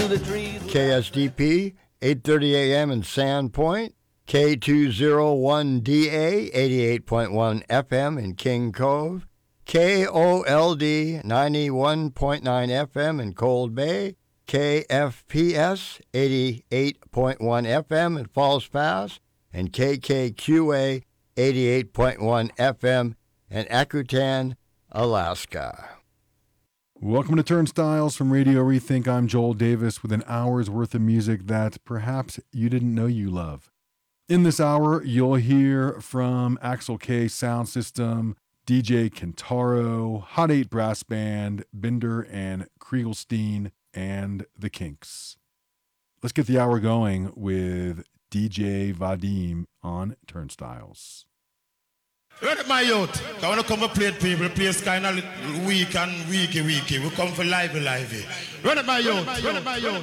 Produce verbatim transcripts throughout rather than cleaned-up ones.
the trees. K S D P, eight thirty a.m. in Sandpoint. K two oh one D A, eighty-eight point one F M in King Cove. K O L D, ninety-one point nine F M in Cold Bay. K F P S, eighty-eight point one F M in Falls Pass. And K K Q A, eighty-eight point one F M in Akutan, Alaska. Welcome to Turnstiles from Radio Rethink. I'm Joel Davis with an hour's worth of music that perhaps you didn't know you love. In this hour, you'll hear from Axel K Sound System, D J Kentaro, Hot eight Brass Band, Binder and Kriegelstein, and The Kinks. Let's get the hour going with D J Vadim on Turnstiles. Run it, my youth. I want to come and play it, people. Play kind of weak and weaky, weaky. We come for lively, lively. Run it, my youth. Run it, my youth.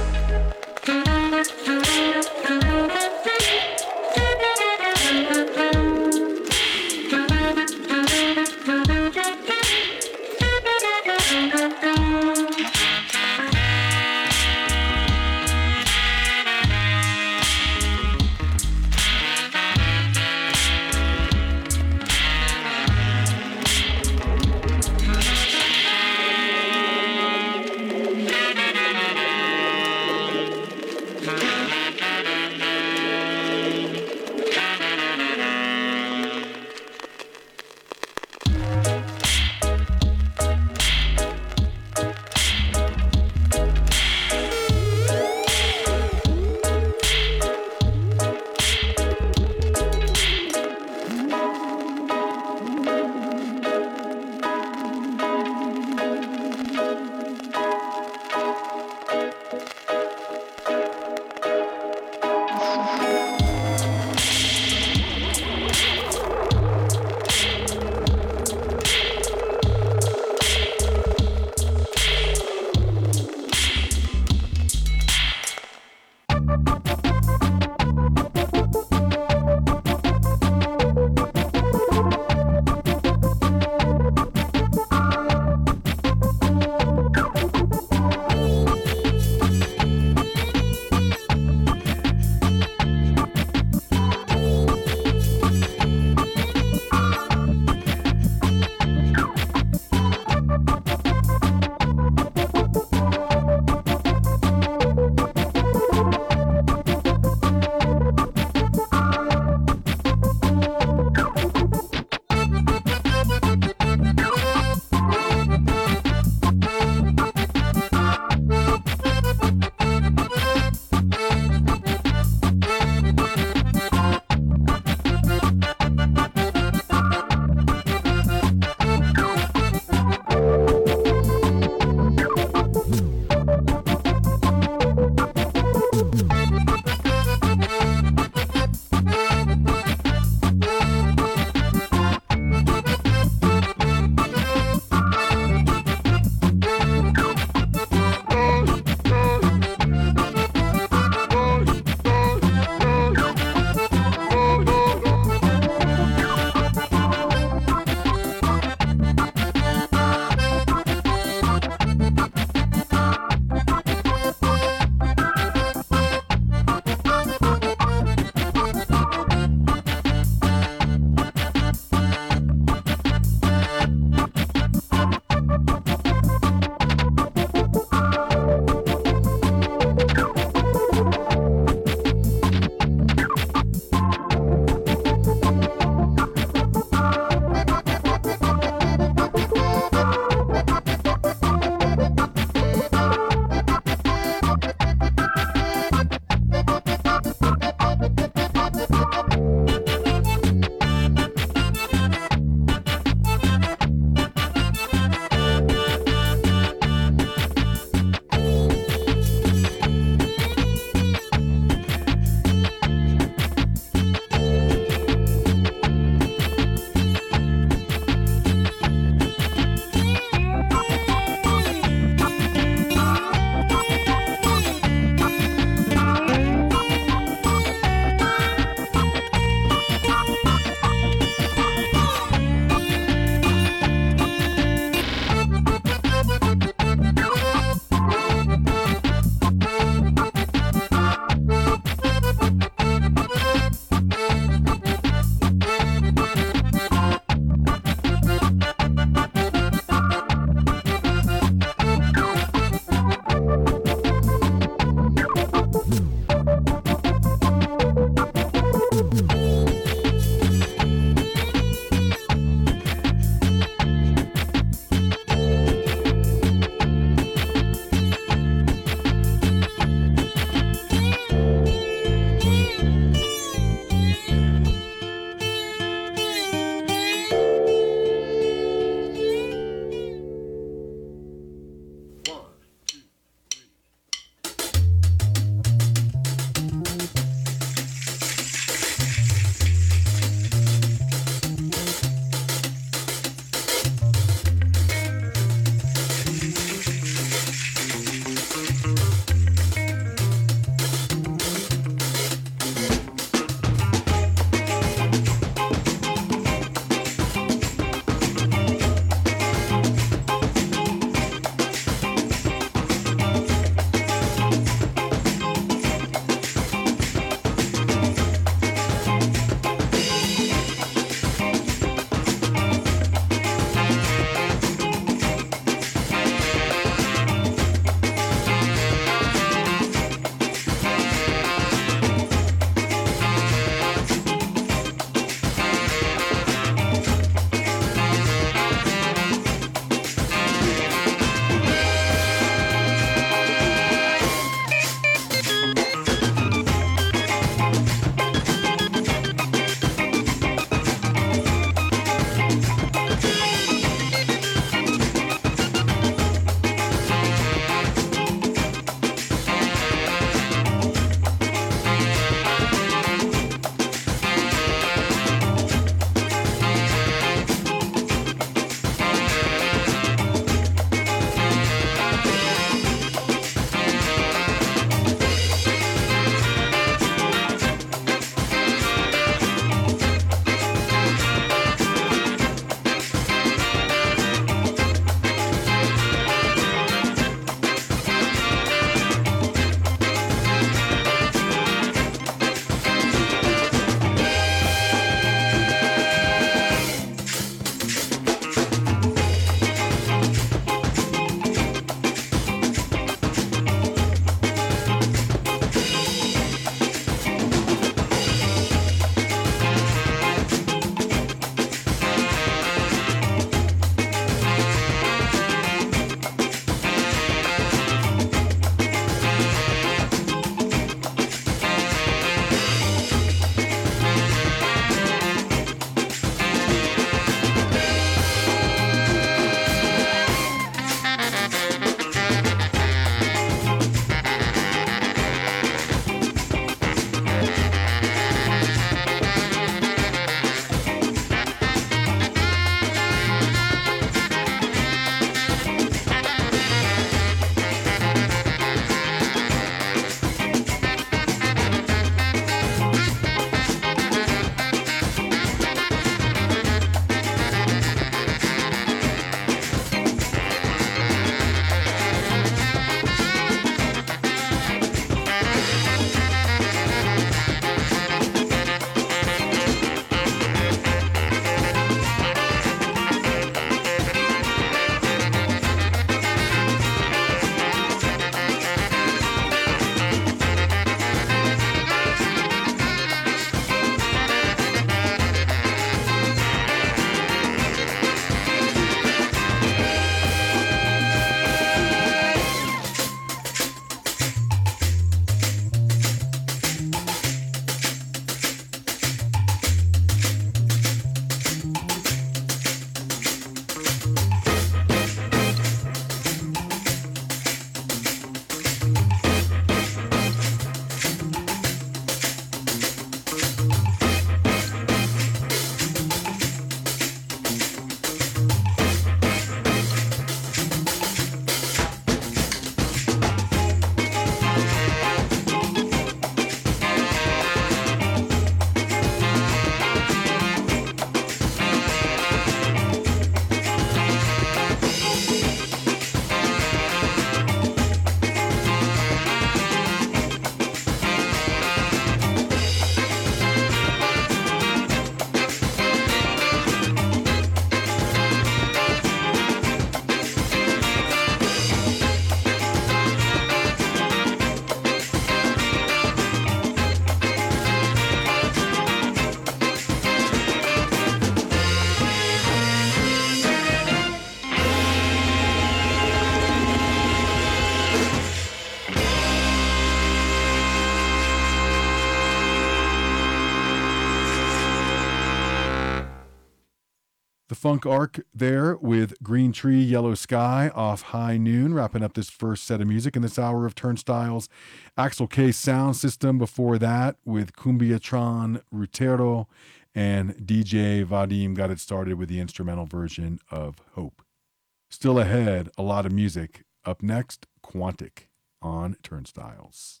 The Funk Arc there with Green Tree, Yellow Sky off High Noon, wrapping up this first set of music in this hour of Turnstiles. Axel K Sound System before that with Cumbiatron Rutero, and D J Vadim got it started with the instrumental version of Hope. Still ahead, a lot of music. Up next, Quantic on Turnstiles.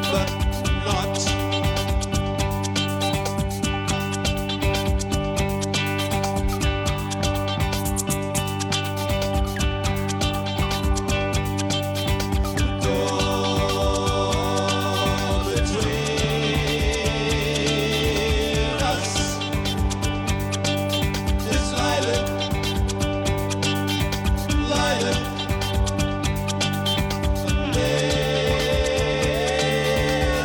but not. Yeah.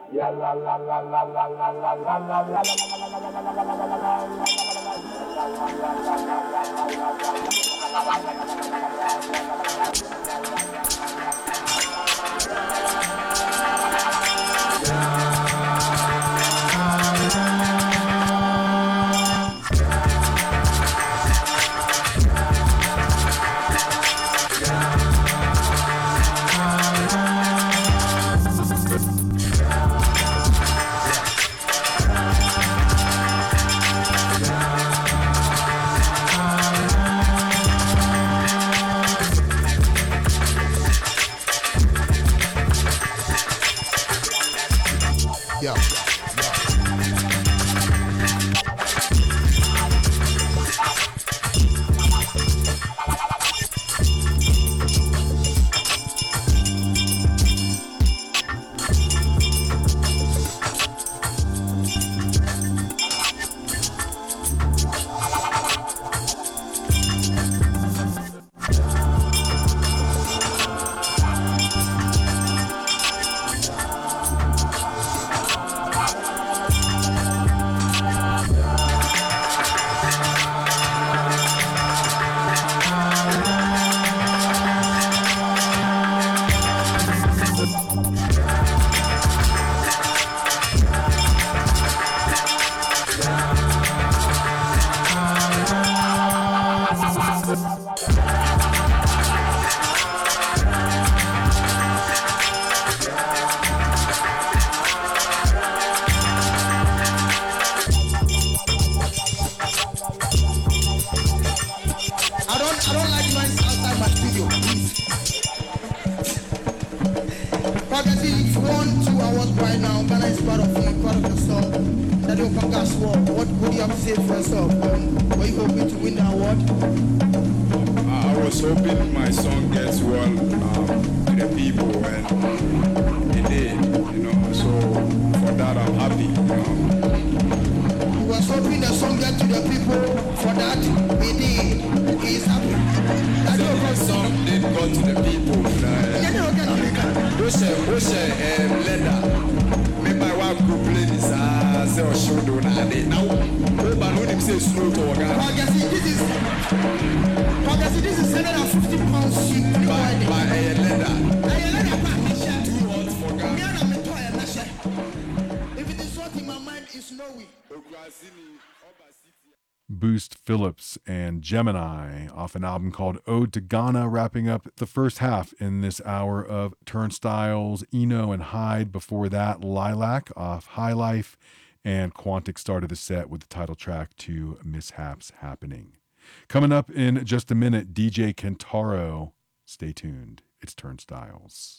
Boost Phillips and Gemini off an album called Ode to Ghana, wrapping up the first half in this hour of Turnstiles. Eno and Hyde before that, Lilac off High Life, and Quantic started the set with the title track to Mishaps Happening. Coming up in just a minute, D J Kentaro. Stay tuned. It's Turnstiles.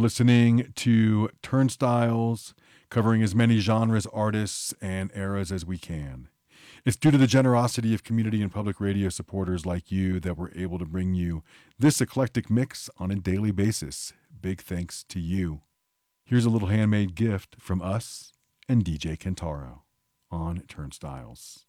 listening to Turnstiles, covering as many genres, artists, and eras as we can. It's due to the generosity of community and public radio supporters like you that we're able to bring you this eclectic mix on a daily basis. Big thanks to you. Here's a little handmade gift from us and D J Kentaro on Turnstiles.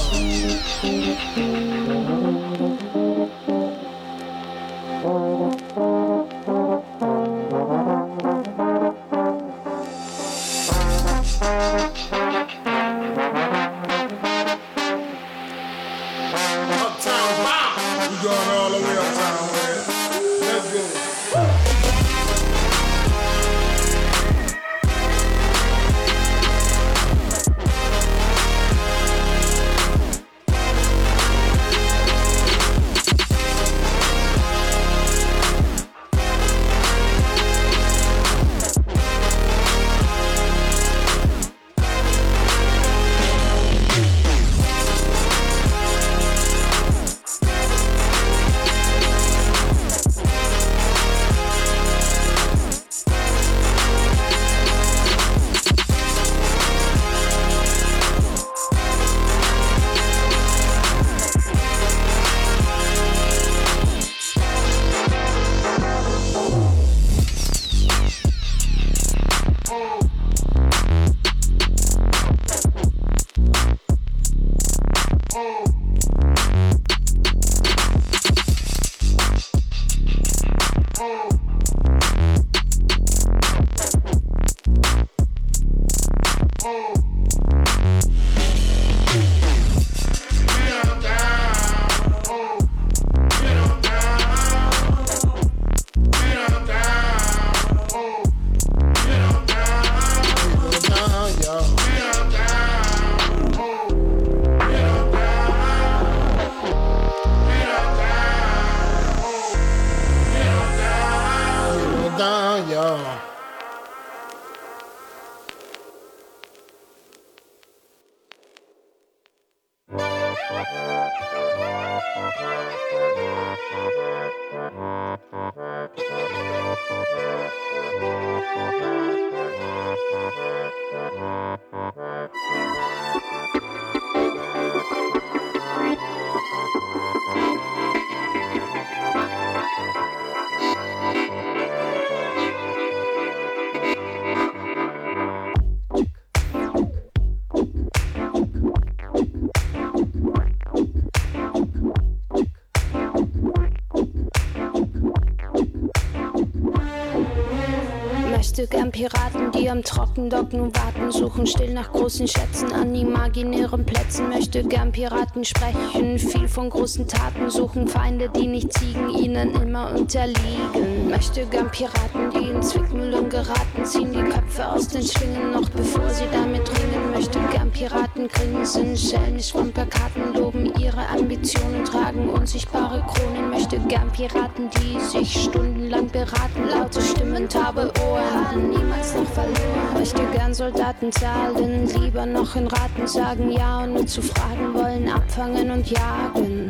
Möchte gern Piraten, die am Trockendocken warten, suchen still nach großen Schätzen an imaginären Plätzen. Möchte gern Piraten sprechen, viel von großen Taten, suchen Feinde, die nicht siegen, ihnen immer unterliegen. Möchte gern Piraten, die in Zwickmühlen geraten, ziehen die Köpfe aus den Schwingen, noch bevor sie damit ringen. Möchte gern Piraten grinsen, schelmisch von Plakaten loben, ihre Ambitionen tragen unsichtbare Kronen. Möchte gern Piraten, die sich stundenlang beraten, laute Stimmen, taube Ohren, niemals noch verloren. Möchte gern Soldaten zahlen, lieber noch in Raten sagen ja und nur zu fragen wollen, abfangen und jagen.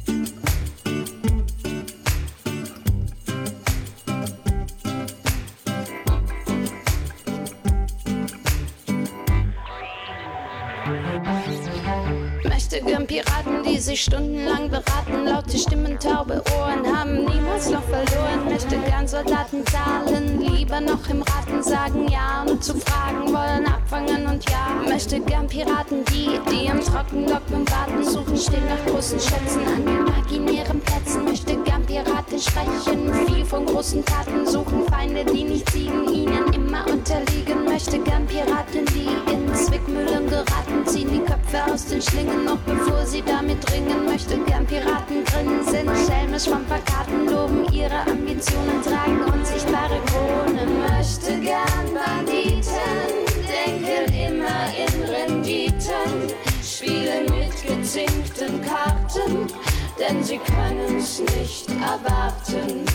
Möchte gern Piraten, die sich stundenlang beraten, laute Stimmen, taube Ohren, haben niemals noch verloren. Möchte gern Soldaten zahlen, lieber noch im Raten sagen ja und zu fragen wollen, abfangen und jagen. Möchte gern Piraten, die, die am Trockendocken warten, suchen still nach großen Schätzen an imaginären Plätzen. Möchte gern Piraten sprechen, viel von großen Taten, suchen Feinde, die nicht siegen, ihnen immer unterliegen. Möchte gern Piraten, die in Zwickmühlen geraten, ziehen die Köpfe aus den Schlingen, noch bevor sie damit ringen. Möchte gern Piraten grinsen, schelmisch von Plakaten loben, ihre Ambitionen tragen unsichtbare Kronen. Möchte gern Banditen, denken immer in Renditen, spielen mit gezinkten Karten, denn sie können's nicht erwarten.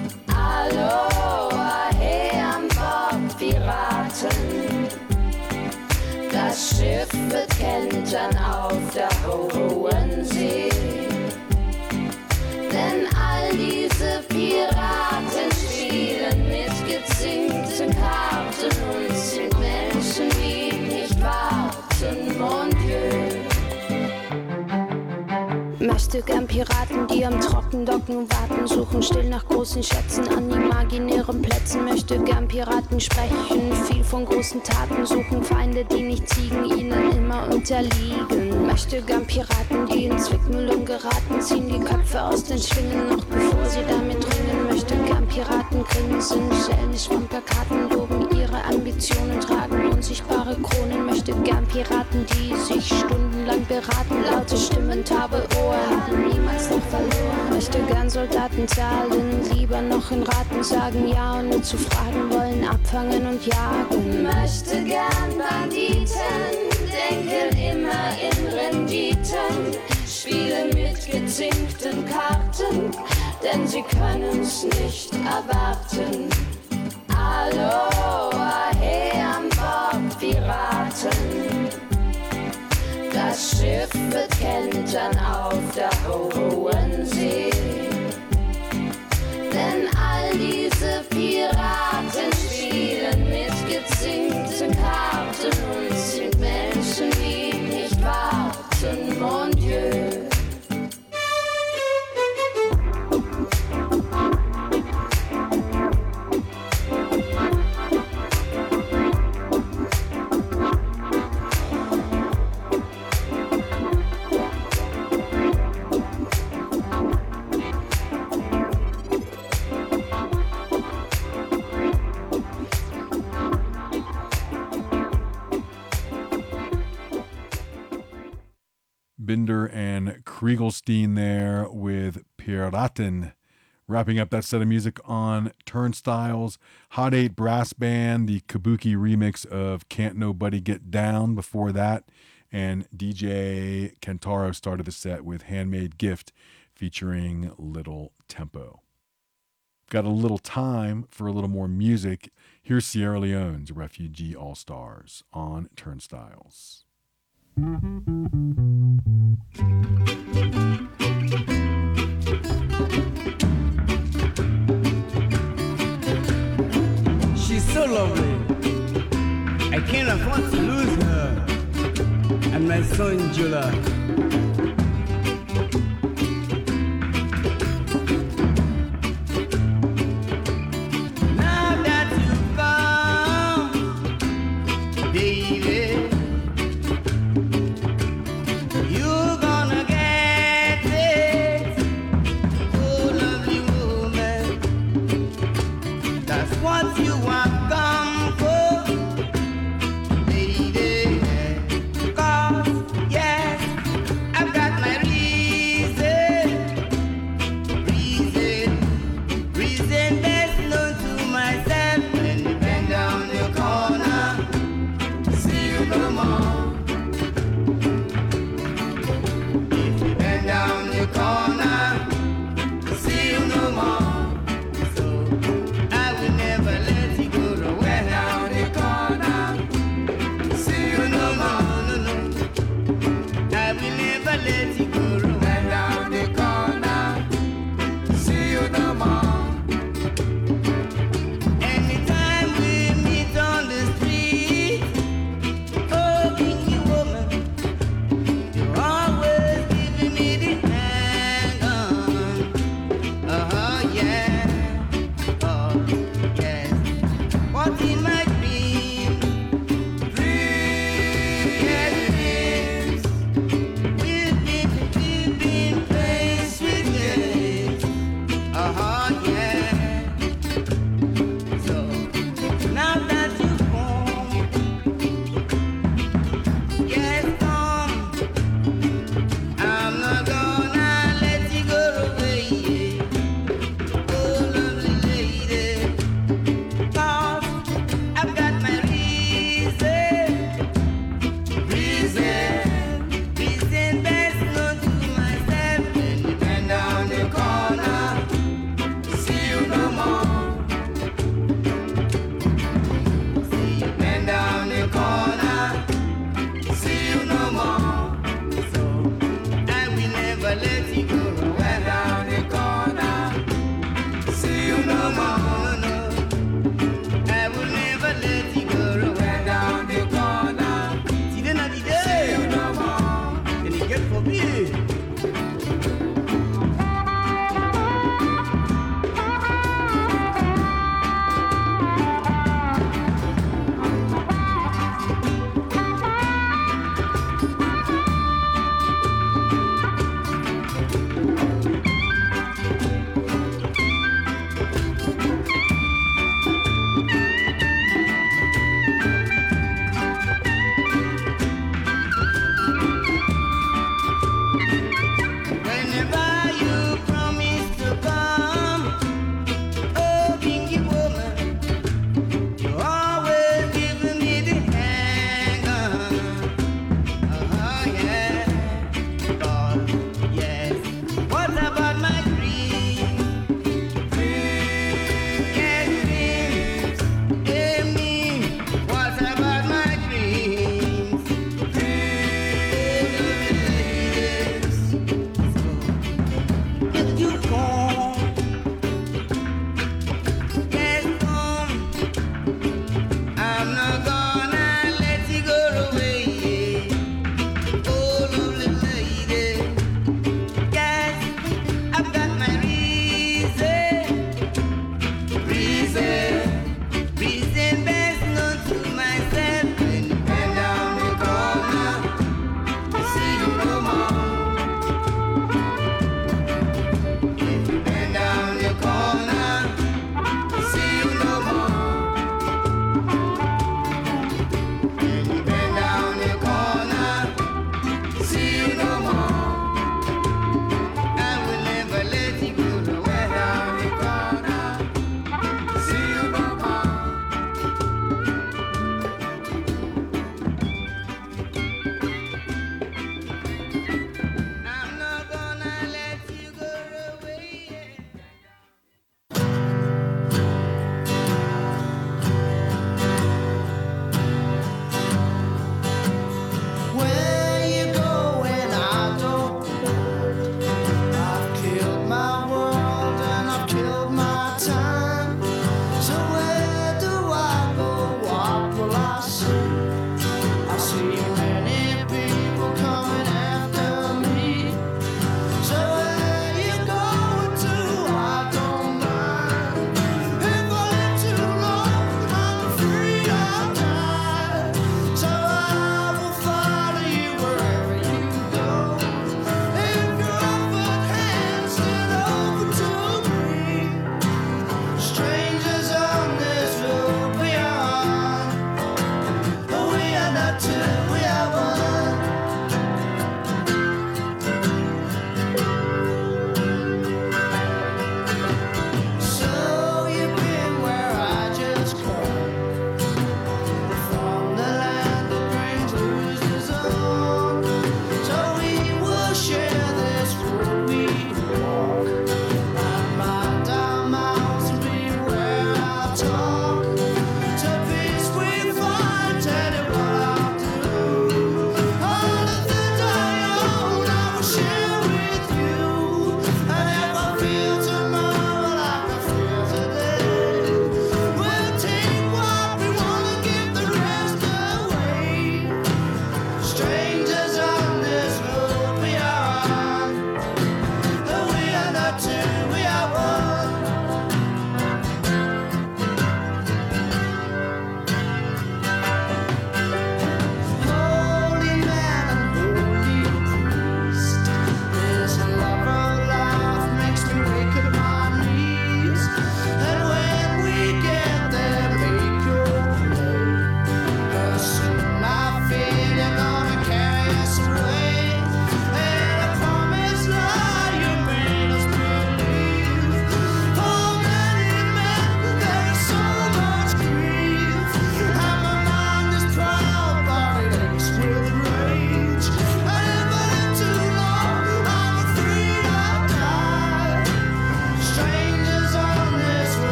Aloha, hey an Bord, Piraten. Das Schiff wird kentern auf der hohen See. Denn all diese Piraten spielen mit gezinkten Karten und sind Menschen, die nicht warten, mon Dieu. Möchte gern Piraten, die am Trockendocken warten, suchen still nach großen Schätzen an imaginären Plätzen. Möchte gern Piraten sprechen, viel von großen Taten, suchen Feinde, die nicht ziegen, ihnen immer unterliegen. Möchte gern Piraten, die in Zwickmühlen geraten, ziehen die Köpfe aus den Schwingen, noch bevor sie damit ringen. Möchte gern Piraten grinsen, schelmisch von Plakaten, loben ihre Ambitionen, tragen unsichtbare Kronen. Möchte gern Piraten, die sich stundenlang beraten, laute Stimmen, taube Ohren, haben niemals noch verloren. Möchte gern Soldaten zahlen, lieber noch in Raten sagen ja und nur zu fragen wollen, abfangen und jagen. Möchte gern Banditen, denken immer in Renditen, spielen mit gezinkten Karten, denn sie können's nicht erwarten. Aloha, hey an Bord, Piraten. Das Schiff wird kentern auf der hohen See. Denn all diese Piraten spielen mit gezinkten Karten und sind Menschen, die nicht warten, mon Dieu. Binder and Kriegelstein there with Piraten. Wrapping up that set of music on Turnstiles, Hot eight Brass Band, the Kabuki remix of Can't Nobody Get Down before that, and D J Kentaro started the set with Handmade Gift featuring Little Tempo. Got a little time for a little more music. Here's Sierra Leone's Refugee All-Stars on Turnstiles. She's so lovely, I can't afford to lose her. And my son Jula. Now that you've come, baby, you're gonna get it. Oh, lovely woman, that's what you have come for, lady. 'Cause, yes, I've got my reason, reason, reason best known to myself. When you bend down your corner, see you no more. If you bend down your corner, see you no more. So I will never let you go to bend down your corner, see you no more. No, no. I will never let you go to bend down your corner, see you no more. Anytime we meet on the street, oh, kinky woman, you're always giving me the hang on. Uh-huh, yeah. Oh, yes. What in my dreams, dreams, yes, dreams, will be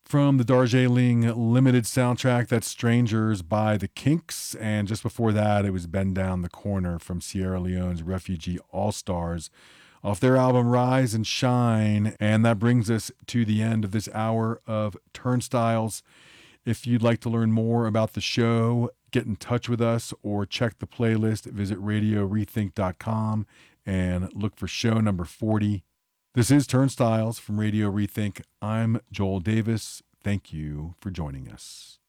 From the Darjeeling Limited soundtrack, that's Strangers by the Kinks. And just before that, it was Bend Down the Corner from Sierra Leone's Refugee All-Stars off their album Rise and Shine. And that brings us to the end of this hour of Turnstiles. If you'd like to learn more about the show, get in touch with us or check the playlist, visit radio rethink dot com and look for show number forty. This is Turnstiles from Radio Rethink. I'm Joel Davis. Thank you for joining us.